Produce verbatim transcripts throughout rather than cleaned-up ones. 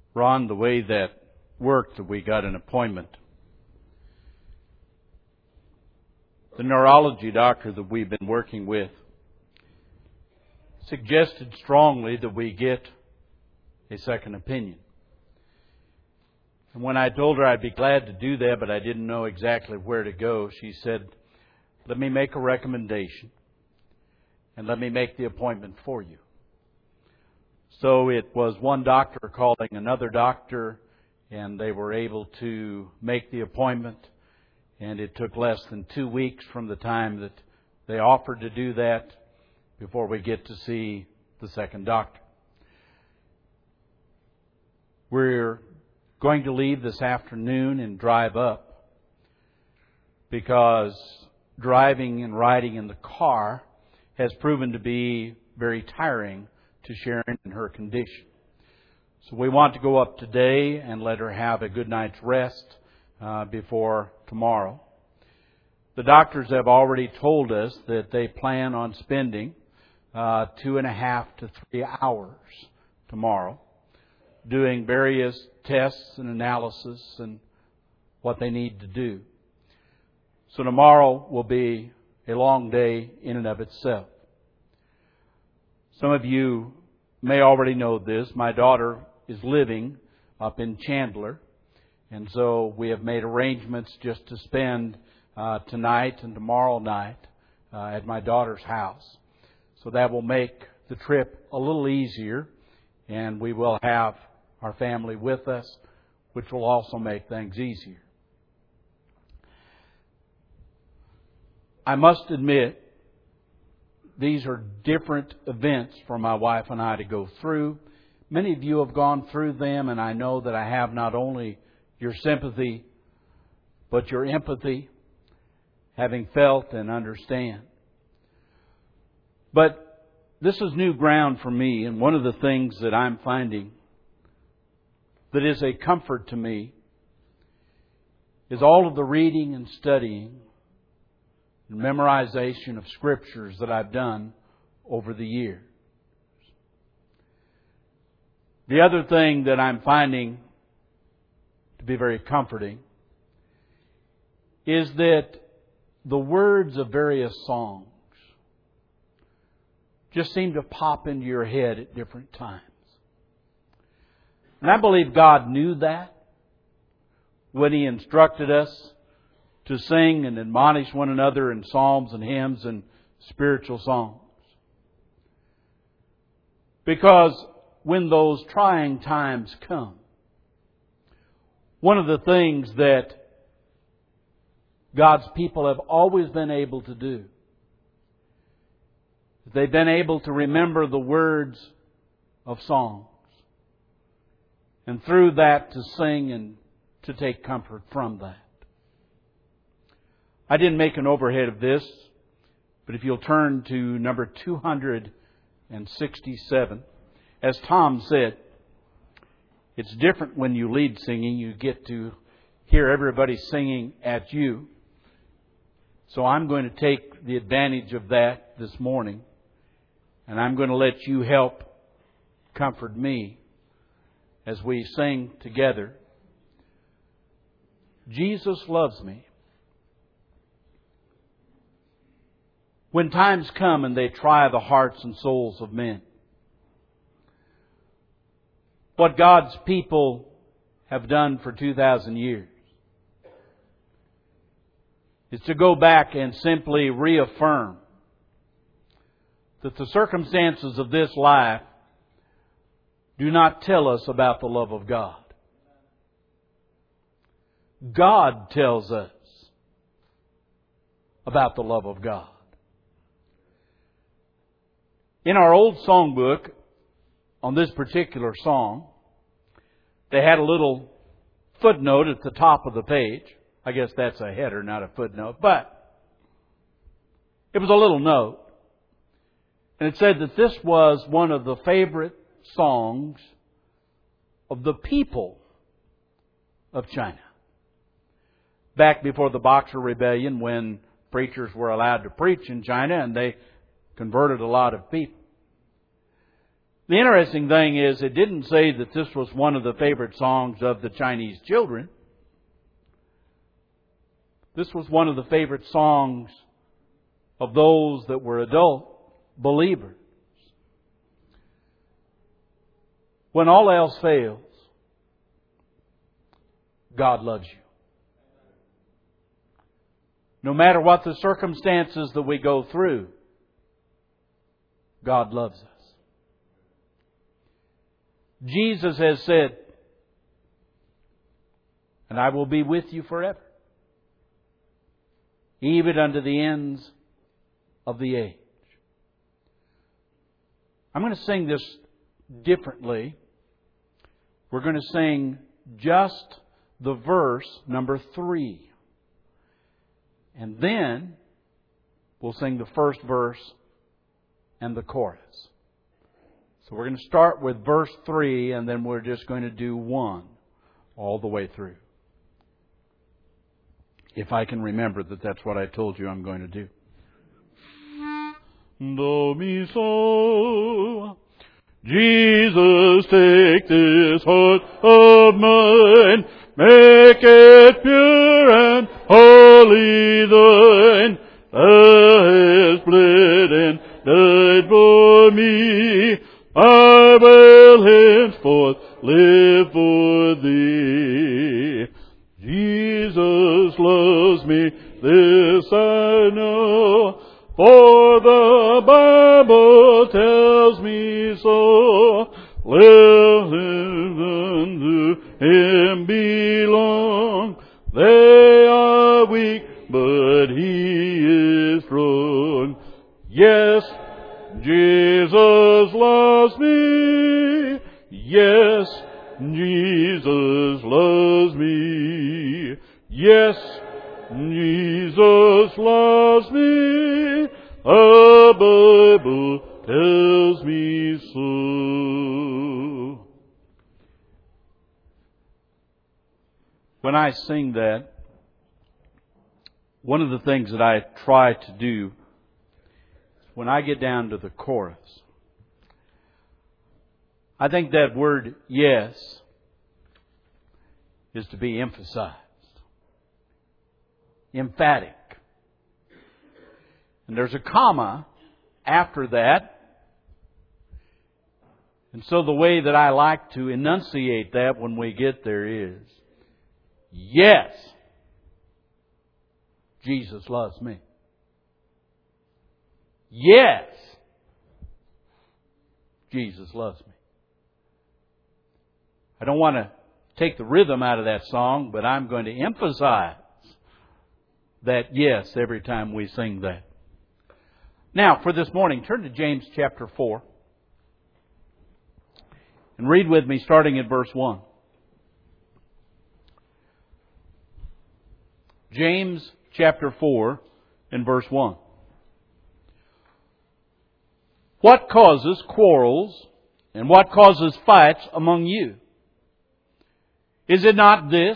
Ron, the way that worked, that we got an appointment. The neurology doctor that we've been working with suggested strongly that we get a second opinion. And when I told her I'd be glad to do that, but I didn't know exactly where to go, she said, let me make a recommendation and let me make the appointment for you. So it was one doctor calling another doctor, and they were able to make the appointment. And it took less than two weeks from the time that they offered to do that before we get to see the second doctor. We're going to leave this afternoon and drive up because driving and riding in the car has proven to be very tiring to Sharon and her condition. So we want to go up today and let her have a good night's rest uh, before tomorrow. The doctors have already told us that they plan on spending uh, two and a half to three hours tomorrow doing various tests and analysis and what they need to do. So tomorrow will be a long day in and of itself. Some of you may already know this. My daughter is living up in Chandler, and so we have made arrangements just to spend uh, tonight and tomorrow night uh, at my daughter's house. So that will make the trip a little easier, and we will have our family with us, which will also make things easier. I must admit, these are different events for my wife and I to go through. Many of you have gone through them, and I know that I have not only your sympathy, but your empathy, having felt and understand. But this is new ground for me, and one of the things that I'm finding that is a comfort to me is all of the reading and studying and memorization of Scriptures that I've done over the years. The other thing that I'm finding to be very comforting is that the words of various songs just seem to pop into your head at different times. And I believe God knew that when He instructed us to sing and admonish one another in psalms and hymns and spiritual songs. Because when those trying times come, one of the things that God's people have always been able to do, they've been able to remember the words of songs, and through that to sing and to take comfort from that. I didn't make an overhead of this, but if you'll turn to number two hundred sixty-seven, as Tom said, it's different when you lead singing. You get to hear everybody singing at you. So I'm going to take the advantage of that this morning, and I'm going to let you help comfort me as we sing together. Jesus loves me. When times come and they try the hearts and souls of men, what God's people have done for two thousand years is to go back and simply reaffirm that the circumstances of this life do not tell us about the love of God. God tells us about the love of God. In our old songbook, on this particular song, they had a little footnote at the top of the page. I guess that's a header, not a footnote. But it was a little note. And it said that this was one of the favorite songs of the people of China. Back before the Boxer Rebellion, when preachers were allowed to preach in China and they converted a lot of people. The interesting thing is, it didn't say that this was one of the favorite songs of the Chinese children. This was one of the favorite songs of those that were adult believers. When all else fails, God loves you. No matter what the circumstances that we go through, God loves us. Jesus has said, "And I will be with you forever, even unto the ends of the age." I'm going to sing this differently. We're going to sing just the verse number three. And then we'll sing the first verse and the chorus. So we're going to start with verse three, and then we're just going to do one all the way through. If I can remember that that's what I told you I'm going to do. Do me so, Jesus, take this heart of mine, make it pure and holy thine. Thou hast bled and died for me, I will henceforth live for Thee. Jesus loves me, this I know, for the Bible tells me so. Let unto Him belong. They are weak, but He is strong. Yes, Jesus loves me. Yes, Jesus loves me. Yes, Jesus loves me. The Bible tells me so. When I sing that, one of the things that I try to do, when I get down to the chorus, I think that word yes is to be emphasized. Emphatic. And there's a comma after that. And so the way that I like to enunciate that when we get there is, yes, Jesus loves me. Yes, Jesus loves me. I don't want to take the rhythm out of that song, but I'm going to emphasize that yes every time we sing that. Now, for this morning, turn to James chapter four and read with me starting at verse one. James chapter four and verse one. What causes quarrels and what causes fights among you? Is it not this,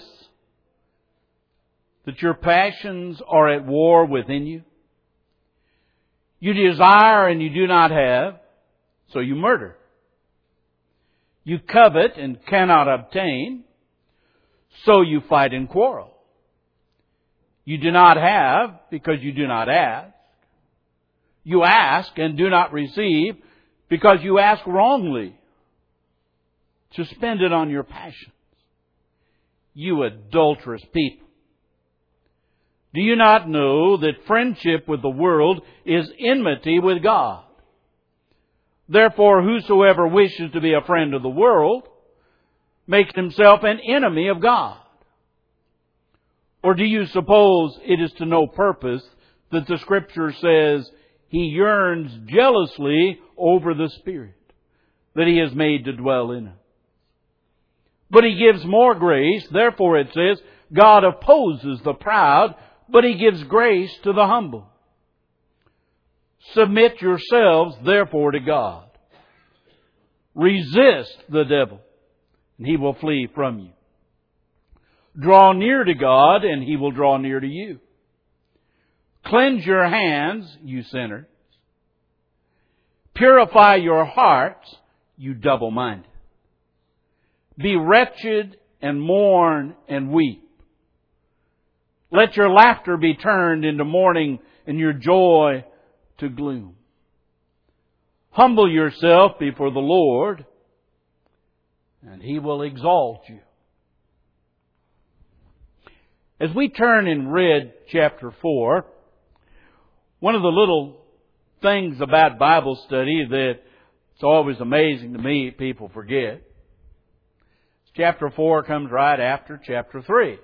that your passions are at war within you? You desire and you do not have, so you murder. You covet and cannot obtain, so you fight and quarrel. You do not have because you do not ask. You ask and do not receive because you ask wrongly to spend it on your passions. You adulterous people. Do you not know that friendship with the world is enmity with God? Therefore, whosoever wishes to be a friend of the world makes himself an enemy of God. Or do you suppose it is to no purpose that the Scripture says He yearns jealously over the Spirit that He has made to dwell in us? But He gives more grace. Therefore it says, God opposes the proud, but He gives grace to the humble. Submit yourselves, therefore, to God. Resist the devil, and he will flee from you. Draw near to God, and He will draw near to you. Cleanse your hands, you sinners. Purify your hearts, you double-minded. Be wretched and mourn and weep. Let your laughter be turned into mourning and your joy to gloom. Humble yourself before the Lord, and He will exalt you. As we turn and read chapter four, one of the little things about Bible study that it's always amazing to me people forget. Chapter four comes right after chapter three.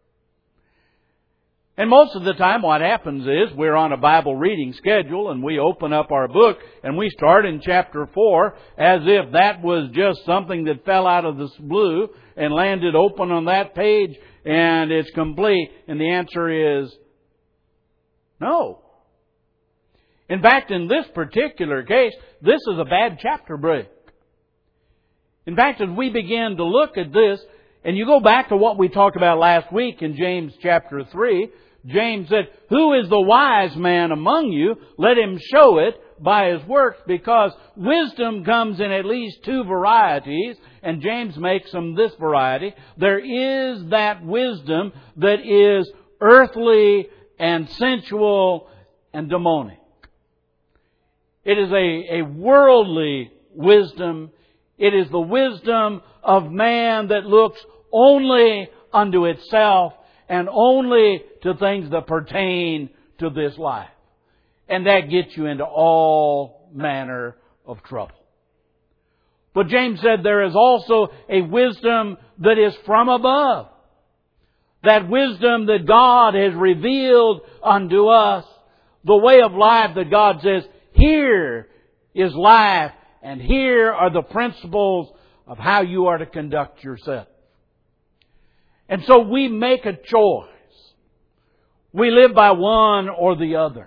And most of the time what happens is we're on a Bible reading schedule and we open up our book and we start in chapter four as if that was just something that fell out of the blue and landed open on that page and it's complete. And the answer is no. In fact, in this particular case, this is a bad chapter break. In fact, as we begin to look at this, and you go back to what we talked about last week in James chapter three, James said, "Who is the wise man among you? Let him show it by his works, because wisdom comes in at least two varieties." And James makes them this variety. There is that wisdom that is earthly and sensual and demonic. It is a, a worldly wisdom. It is the wisdom of man that looks only unto itself and only to things that pertain to this life. And that gets you into all manner of trouble. But James said there is also a wisdom that is from above. That wisdom that God has revealed unto us. The way of life that God says, here is life and here are the principles of how you are to conduct yourself. And so we make a choice. We live by one or the other.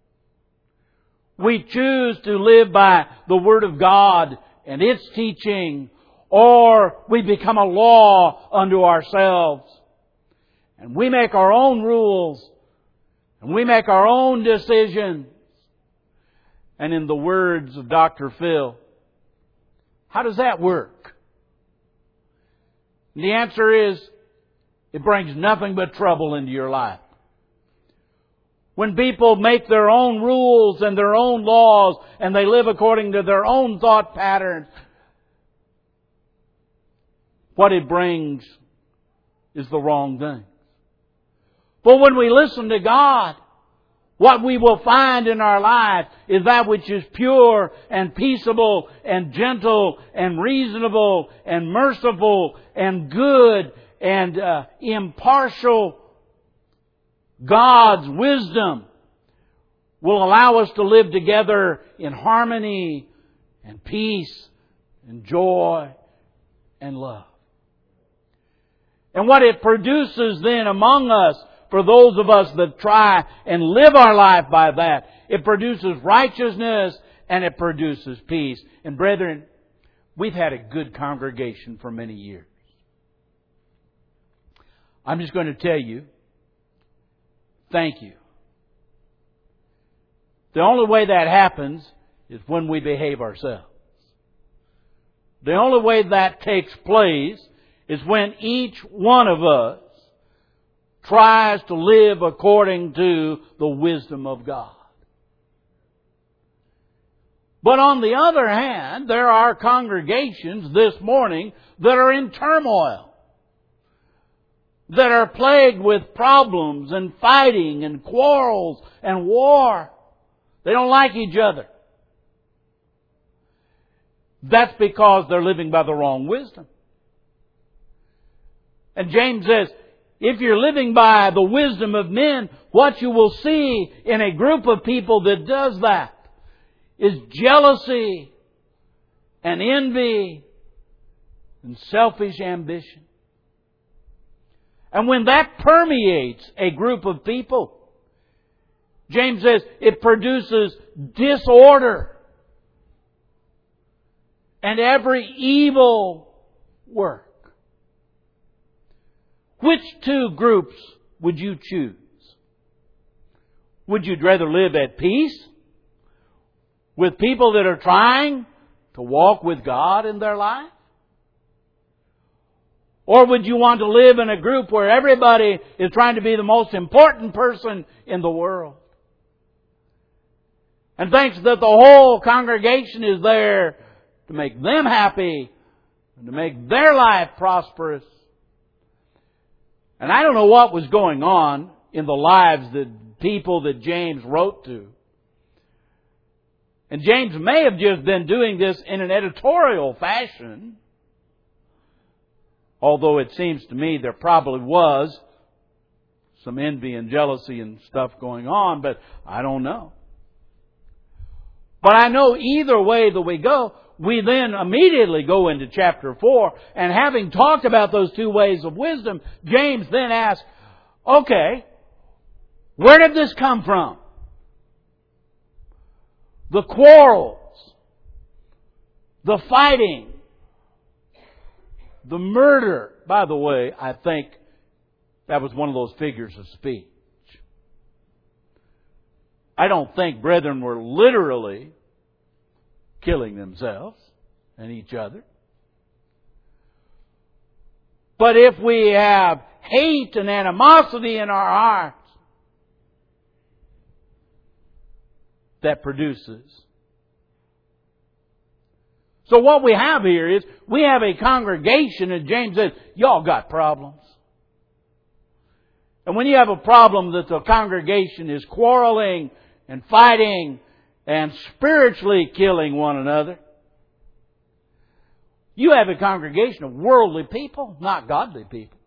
We choose to live by the Word of God and its teaching, or we become a law unto ourselves. And we make our own rules, and we make our own decisions. And in the words of Doctor Phil, how does that work? And the answer is, it brings nothing but trouble into your life. When people make their own rules and their own laws and they live according to their own thought patterns, what it brings is the wrong thing. But when we listen to God, what we will find in our life is that which is pure and peaceable and gentle and reasonable and merciful and good and uh, impartial. God's wisdom will allow us to live together in harmony and peace and joy and love. And what it produces then among us, for those of us that try and live our life by that, it produces righteousness and it produces peace. And brethren, we've had a good congregation for many years. I'm just going to tell you, thank you. The only way that happens is when we behave ourselves. The only way that takes place is when each one of us tries to live according to the wisdom of God. But on the other hand, there are congregations this morning that are in turmoil, that are plagued with problems and fighting and quarrels and war. They don't like each other. That's because they're living by the wrong wisdom. And James says, if you're living by the wisdom of men, what you will see in a group of people that does that is jealousy and envy and selfish ambition. And when that permeates a group of people, James says it produces disorder and every evil work. Which two groups would you choose? Would you rather live at peace with people that are trying to walk with God in their life? Or would you want to live in a group where everybody is trying to be the most important person in the world? And thinks that the whole congregation is there to make them happy and to make their life prosperous. And I don't know what was going on in the lives that people that James wrote to. And James may have just been doing this in an editorial fashion. Although it seems to me there probably was some envy and jealousy and stuff going on, but I don't know. But I know either way that we go, we then immediately go into chapter four, and having talked about those two ways of wisdom, James then asks, okay, where did this come from? The quarrels, the fighting, the murder. By the way, I think that was one of those figures of speech. I don't think brethren were literally killing themselves and each other. But if we have hate and animosity in our hearts, that produces. So what we have here is, we have a congregation, and James says, y'all got problems. And when you have a problem that the congregation is quarreling and fighting and spiritually killing one another, you have a congregation of worldly people, not godly people.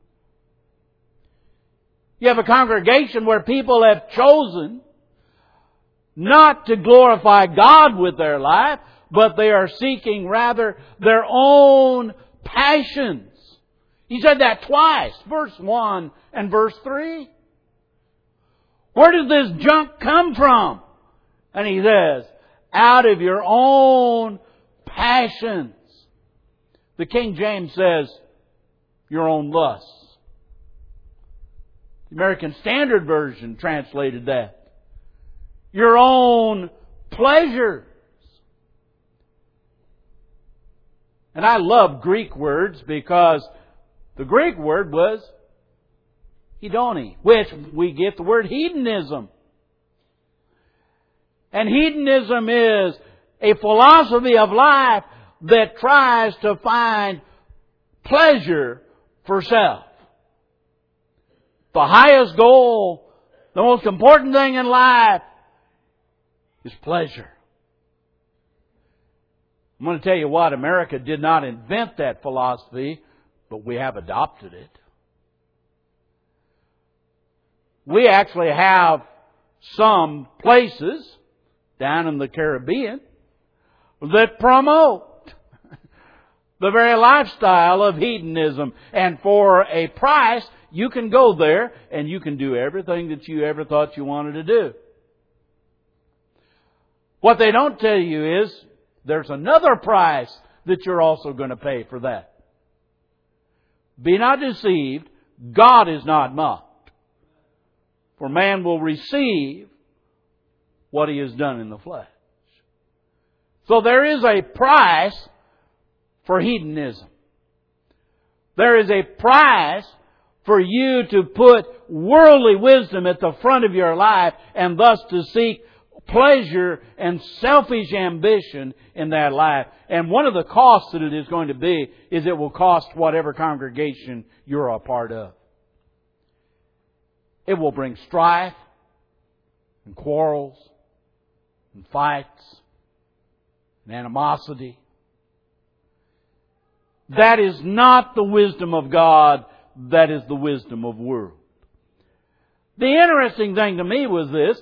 You have a congregation where people have chosen not to glorify God with their life, but they are seeking rather their own passions. He said that twice, verse one and verse three. Where does this junk come from? And he says, out of your own passions. The King James says, your own lusts. The American Standard Version translated that. Your own pleasures. And I love Greek words because the Greek word was hedoni, which we get the word hedonism. And hedonism is a philosophy of life that tries to find pleasure for self. The highest goal, the most important thing in life is pleasure. I'm going to tell you what, America did not invent that philosophy, but we have adopted it. We actually have some places down in the Caribbean that promote the very lifestyle of hedonism. And for a price, you can go there and you can do everything that you ever thought you wanted to do. What they don't tell you is there's another price that you're also going to pay for that. Be not deceived, God is not mocked. For man will receive what he has done in the flesh. So there is a price for hedonism. There is a price for you to put worldly wisdom at the front of your life and thus to seek pleasure and selfish ambition in that life. And one of the costs that it is going to be is it will cost whatever congregation you're a part of. It will bring strife and quarrels and fights and animosity. That is not the wisdom of God. That is the wisdom of the world. The interesting thing to me was this.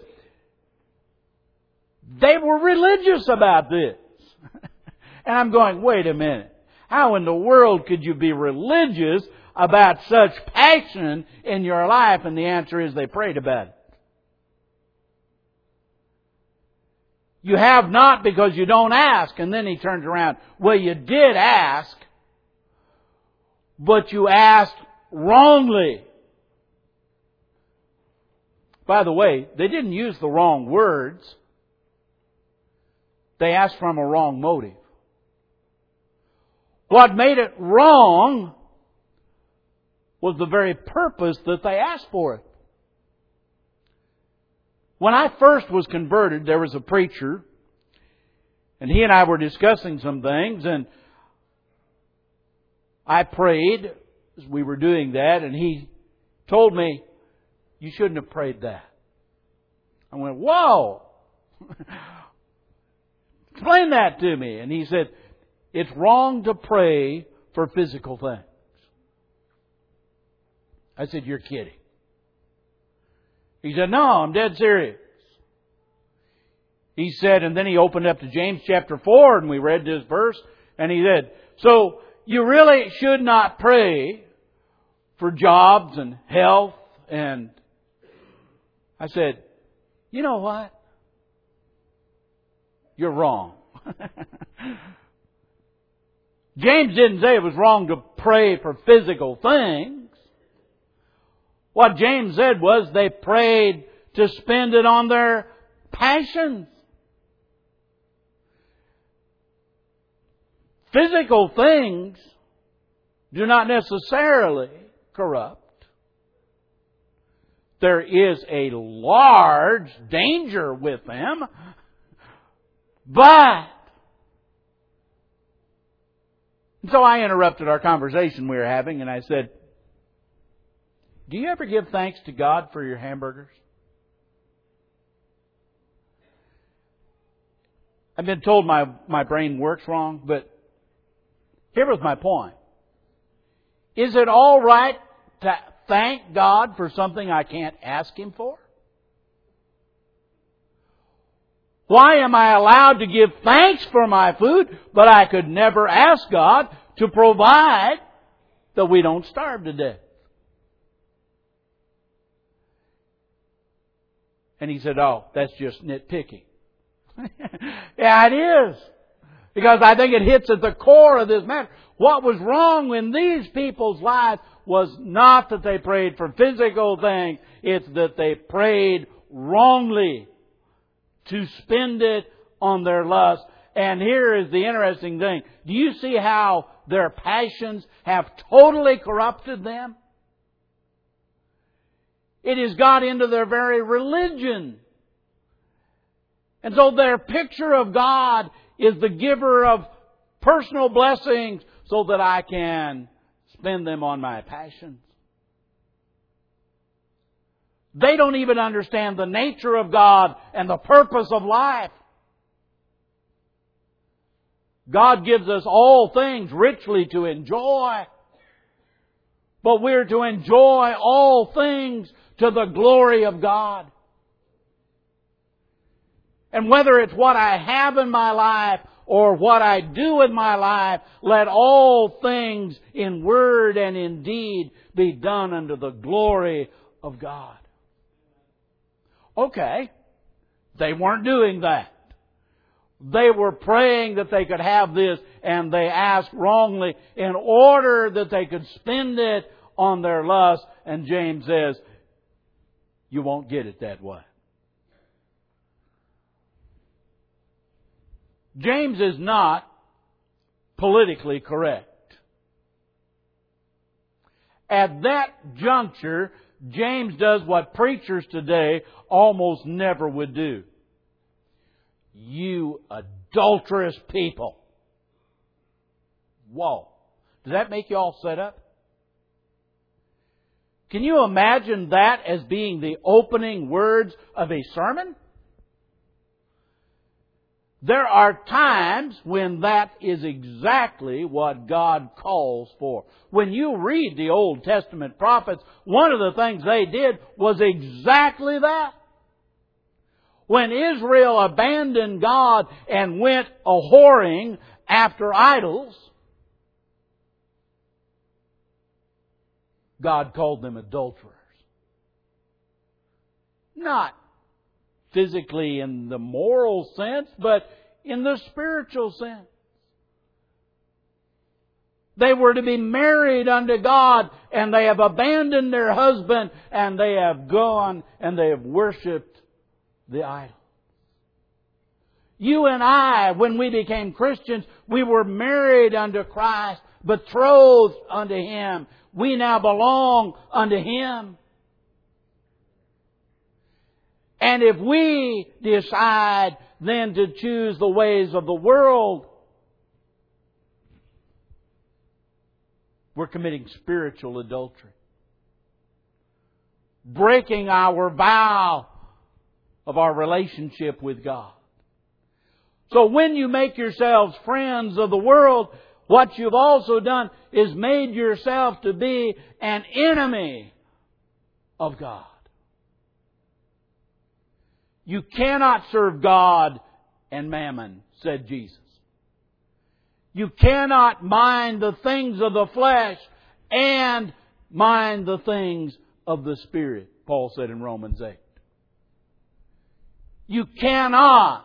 They were religious about this. And I'm going, wait a minute. How in the world could you be religious about such passion in your life? And the answer is they prayed about it. You have not because you don't ask. And then he turns around. Well, you did ask, but you asked wrongly. By the way, they didn't use the wrong words. They asked from a wrong motive. What made it wrong was the very purpose that they asked for it. When I first was converted, there was a preacher, and he and I were discussing some things, and I prayed as we were doing that, and he told me, "You shouldn't have prayed that." I went, "Whoa!" Explain that to me. And he said, "It's wrong to pray for physical things." I said, "You're kidding." He said, "No, I'm dead serious." He said, and then he opened up to James chapter four, and we read this verse, and he said, "So you really should not pray for jobs and health." And I said, "You know what? You're wrong." James didn't say it was wrong to pray for physical things. What James said was they prayed to spend it on their passions. Physical things do not necessarily corrupt. There is a large danger with them, but... So I interrupted our conversation we were having, and I said, "Do you ever give thanks to God for your hamburgers?" I've been told my, my brain works wrong, but here was my point. Is it all right to thank God for something I can't ask Him for? Why am I allowed to give thanks for my food, but I could never ask God to provide that we don't starve to death? And he said, "Oh, that's just nitpicking." Yeah, it is. Because I think it hits at the core of this matter. What was wrong in these people's lives was not that they prayed for physical things. It's that they prayed wrongly to spend it on their lust. And here is the interesting thing. Do you see how their passions have totally corrupted them? It has got into their very religion. And so their picture of God is the giver of personal blessings so that I can spend them on my passions. They don't even understand the nature of God and the purpose of life. God gives us all things richly to enjoy. But we're to enjoy all things to the glory of God. And whether it's what I have in my life or what I do in my life, let all things in word and in deed be done unto the glory of God. Okay, they weren't doing that. They were praying that they could have this, and they asked wrongly in order that they could spend it on their lust. And James says, you won't get it that way. James is not politically correct. At that juncture, James does what preachers today almost never would do. You adulterous people. Whoa. Does that make you all set up? Can you imagine that as being the opening words of a sermon? There are times when that is exactly what God calls for. When you read the Old Testament prophets, one of the things they did was exactly that. When Israel abandoned God and went a-whoring after idols, God called them adulterers. Not physically in the moral sense, but in the spiritual sense. They were to be married unto God, and they have abandoned their husband, and they have gone and they have worshipped the idol. You and I, when we became Christians, we were married unto Christ, betrothed unto Him. We now belong unto Him. And if we decide then to choose the ways of the world, we're committing spiritual adultery. Breaking our vow of our relationship with God. So when you make yourselves friends of the world, what you've also done is made yourself to be an enemy of God. You cannot serve God and mammon, said Jesus. You cannot mind the things of the flesh and mind the things of the Spirit, Paul said in Romans eight. You cannot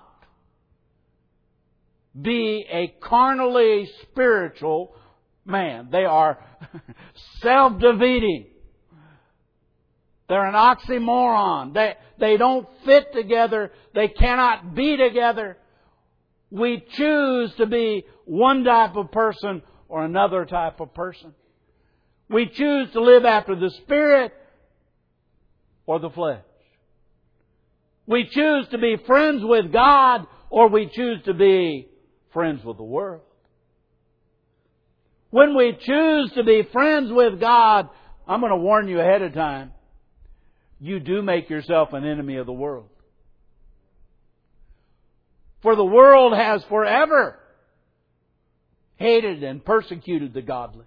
be a carnally spiritual man. They are self-defeating. They're an oxymoron. They, they don't fit together. They cannot be together. We choose to be one type of person or another type of person. We choose to live after the Spirit or the flesh. We choose to be friends with God or we choose to be friends with the world. When we choose to be friends with God, I'm going to warn you ahead of time, you do make yourself an enemy of the world. For the world has forever hated and persecuted the godly.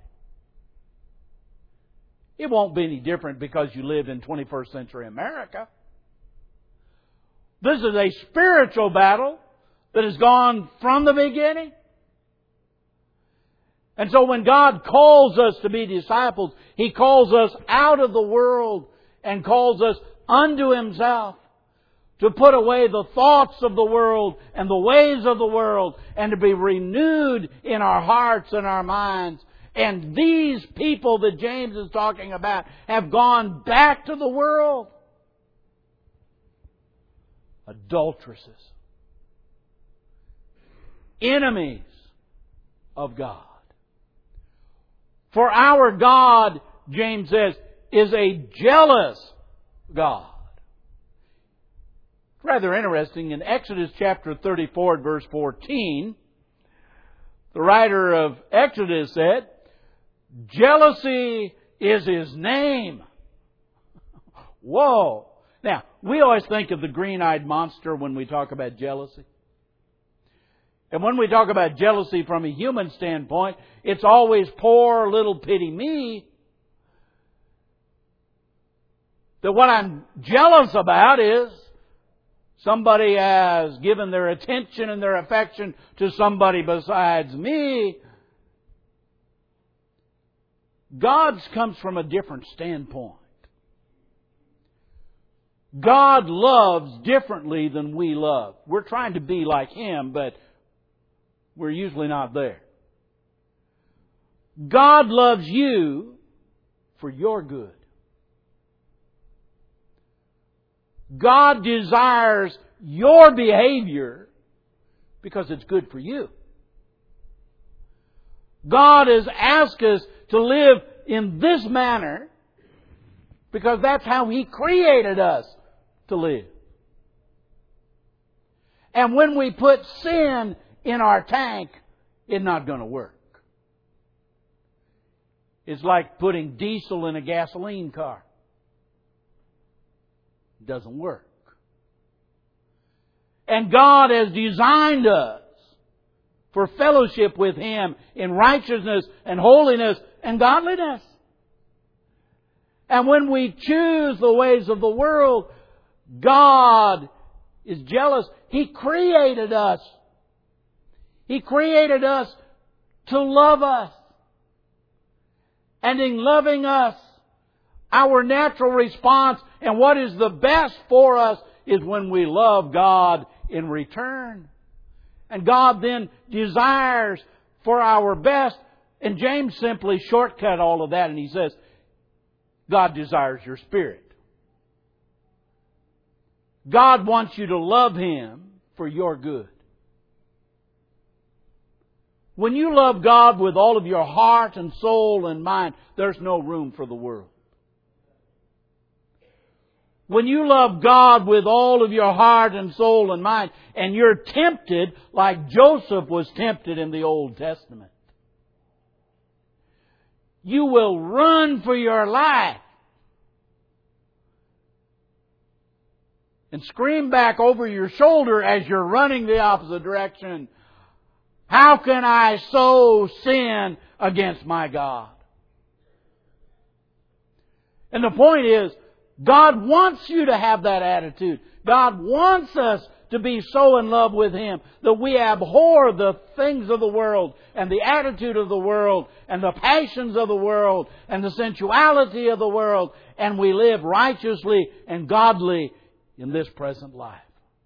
It won't be any different because you live in twenty-first century America. This is a spiritual battle that has gone from the beginning. And so when God calls us to be disciples, He calls us out of the world and calls us unto Himself to put away the thoughts of the world and the ways of the world and to be renewed in our hearts and our minds. And these people that James is talking about have gone back to the world. Adulteresses. Enemies of God. For our God, James says, is a jealous God. It's rather interesting. In Exodus chapter thirty-four, verse fourteen, the writer of Exodus said, jealousy is His name. Whoa! Now, we always think of the green-eyed monster when we talk about jealousy. And when we talk about jealousy from a human standpoint, it's always poor little pity me. That what I'm jealous about is somebody has given their attention and their affection to somebody besides me. God's comes from a different standpoint. God loves differently than we love. We're trying to be like Him, but we're usually not there. God loves you for your good. God desires your behavior because it's good for you. God has asked us to live in this manner because that's how He created us to live. And when we put sin in our tank, it's not going to work. It's like putting diesel in a gasoline car. It doesn't work. And God has designed us for fellowship with Him in righteousness and holiness and godliness. And when we choose the ways of the world, God is jealous. He created us. He created us to love us. And in loving us, our natural response and what is the best for us is when we love God in return. And God then desires for our best. And James simply shortcut all of that and he says, God desires your spirit. God wants you to love Him for your good. When you love God with all of your heart and soul and mind, there's no room for the world. When you love God with all of your heart and soul and mind, and you're tempted like Joseph was tempted in the Old Testament, you will run for your life and scream back over your shoulder as you're running the opposite direction, "How can I so sin against my God?" And the point is, God wants you to have that attitude. God wants us to be so in love with Him that we abhor the things of the world and the attitude of the world and the passions of the world and the sensuality of the world, and we live righteously and godly in this present life.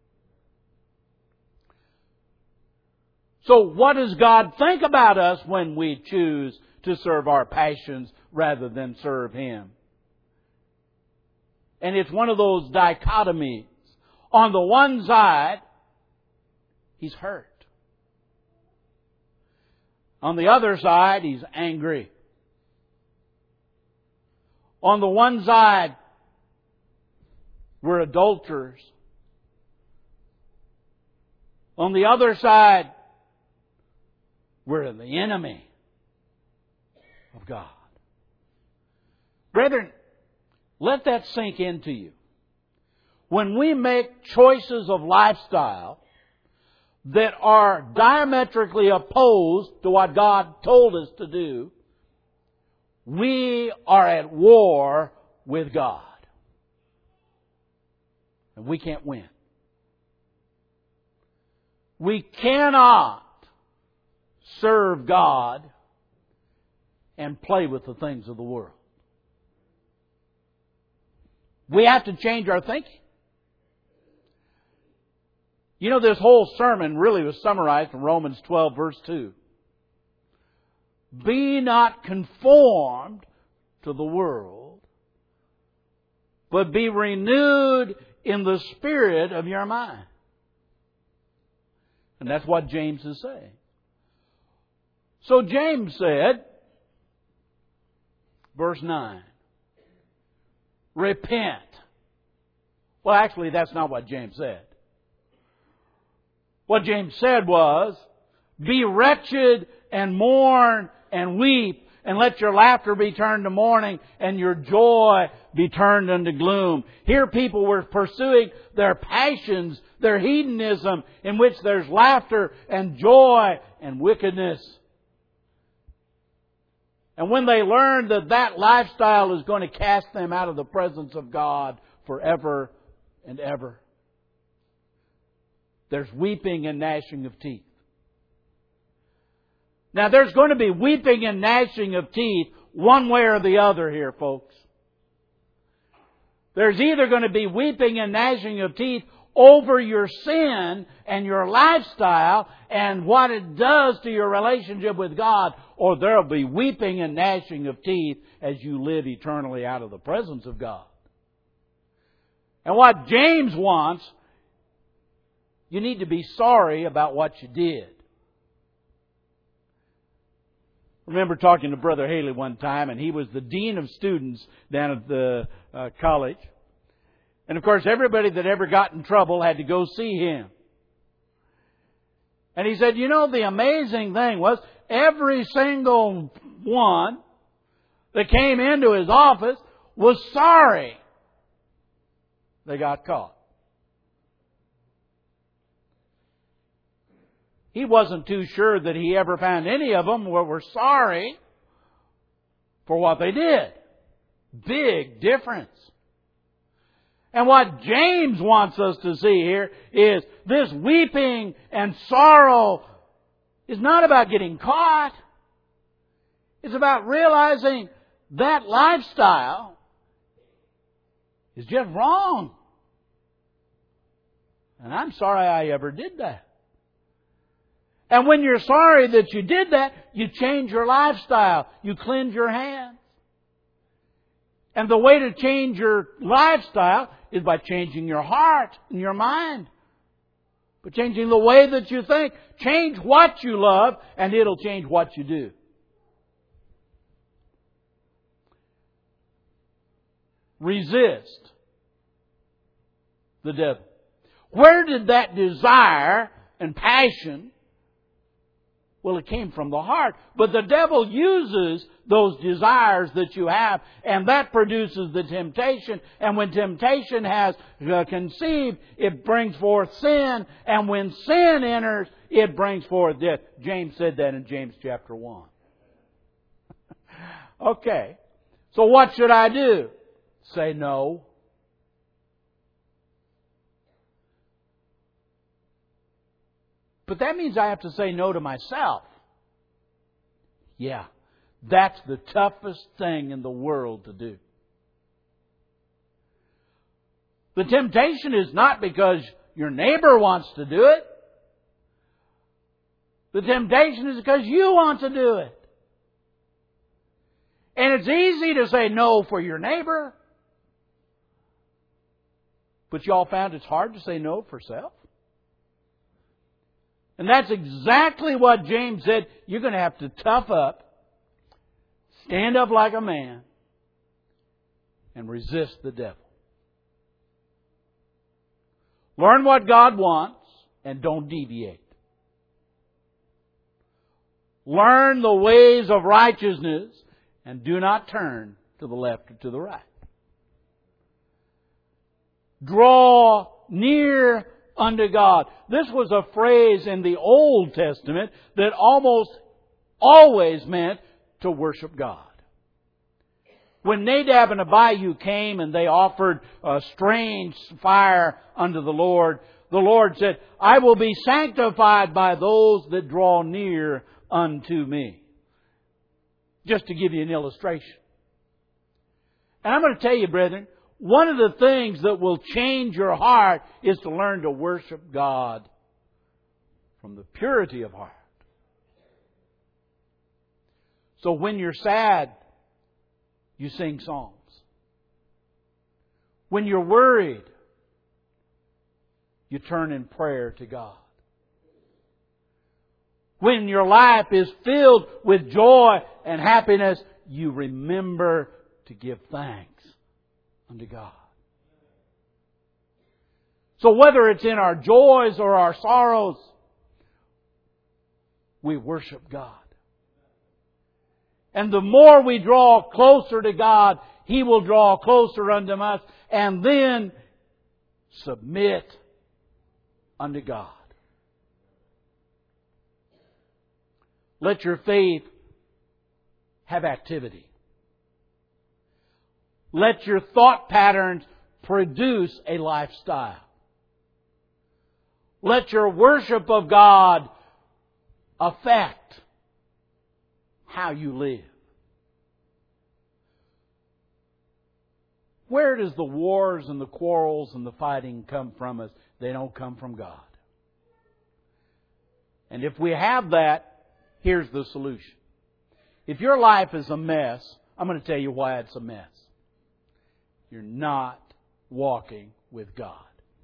So what does God think about us when we choose to serve our passions rather than serve Him? And it's one of those dichotomies. On the one side, He's hurt. On the other side, He's angry. On the one side, we're adulterers. On the other side, we're the enemy of God. Brethren, let that sink into you. When we make choices of lifestyle that are diametrically opposed to what God told us to do, we are at war with God. And we can't win. We cannot serve God and play with the things of the world. We have to change our thinking. You know, this whole sermon really was summarized in Romans twelve, verse two. Be not conformed to the world, but be renewed in the spirit of your mind. And that's what James is saying. So James said, verse nine, repent. Well, actually, that's not what James said. What James said was, be wretched and mourn and weep, and let your laughter be turned to mourning and your joy be turned into gloom. Here people were pursuing their passions, their hedonism, in which there's laughter and joy and wickedness. And when they learned that that lifestyle is going to cast them out of the presence of God forever and ever, there's weeping and gnashing of teeth. Now, there's going to be weeping and gnashing of teeth one way or the other here, folks. There's either going to be weeping and gnashing of teeth over your sin and your lifestyle and what it does to your relationship with God, or there'll be weeping and gnashing of teeth as you live eternally out of the presence of God. And what James wants, you need to be sorry about what you did. I remember talking to Brother Haley one time, and he was the dean of students down at the uh, college. And of course, everybody that ever got in trouble had to go see him. And he said, you know, the amazing thing was every single one that came into his office was sorry they got caught. He wasn't too sure that he ever found any of them who were sorry for what they did. Big difference. And what James wants us to see here is this weeping and sorrow is not about getting caught. It's about realizing that lifestyle is just wrong. And I'm sorry I ever did that. And when you're sorry that you did that, you change your lifestyle. You cleanse your hands. And the way to change your lifestyle is by changing your heart and your mind. But changing the way that you think. Change what you love, and it'll change what you do. Resist the devil. Where did that desire and passion? Well, it came from the heart. But the devil uses those desires that you have, and that produces the temptation. And when temptation has uh, conceived, it brings forth sin. And when sin enters, it brings forth death. James said that in James chapter one. Okay. So what should I do? Say no. But that means I have to say no to myself. Yeah, that's the toughest thing in the world to do. The temptation is not because your neighbor wants to do it. The temptation is because you want to do it. And it's easy to say no for your neighbor. But y'all found it's hard to say no for self? And that's exactly what James said. You're going to have to tough up, stand up like a man, and resist the devil. Learn what God wants and don't deviate. Learn the ways of righteousness and do not turn to the left or to the right. Draw near unto God. This was a phrase in the Old Testament that almost always meant to worship God. When Nadab and Abihu came and they offered a strange fire unto the Lord, the Lord said, I will be sanctified by those that draw near unto me. Just to give you an illustration. And I'm going to tell you, brethren, one of the things that will change your heart is to learn to worship God from the purity of heart. So when you're sad, you sing psalms. When you're worried, you turn in prayer to God. When your life is filled with joy and happiness, you remember to give thanks unto God. So whether it's in our joys or our sorrows, we worship God. And the more we draw closer to God, He will draw closer unto us, and then submit unto God. Let your faith have activity. Let your thought patterns produce a lifestyle. Let your worship of God affect how you live. Where does the wars and the quarrels and the fighting come from us? They don't come from God. And if we have that, here's the solution. If your life is a mess, I'm going to tell you why it's a mess. You're not walking with God.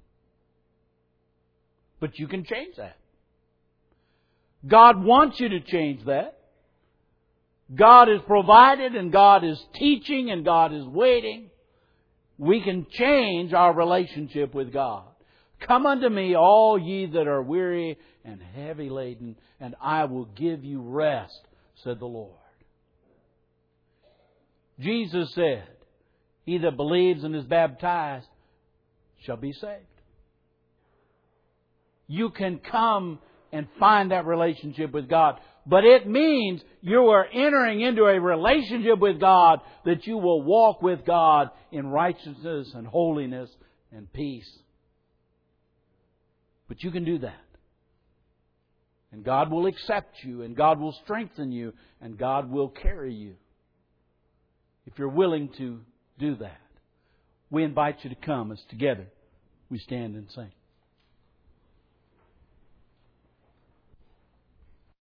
But you can change that. God wants you to change that. God has provided and God is teaching and God is waiting. We can change our relationship with God. Come unto me, all ye that are weary and heavy laden, and I will give you rest, said the Lord. Jesus said, he that believes and is baptized shall be saved. You can come and find that relationship with God. But it means you are entering into a relationship with God that you will walk with God in righteousness and holiness and peace. But you can do that. And God will accept you, and God will strengthen you, and God will carry you. If you're willing to do that, we invite you to come as together we stand and sing.